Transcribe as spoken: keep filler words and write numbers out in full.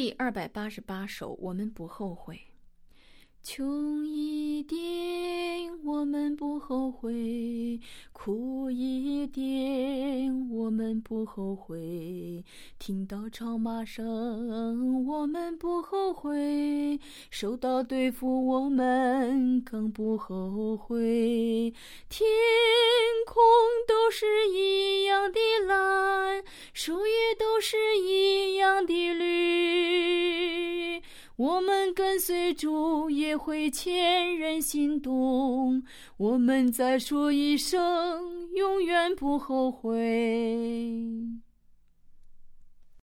第二百八十八首，我们不后悔。穷一点我们不后悔，苦一点我们不后悔，听到吵骂声我们不后悔，受到对付我们更不后悔。天空都是一样的蓝，树叶都是一样的绿，我们跟随主也会牵人心动，我们再说一声永远不后悔。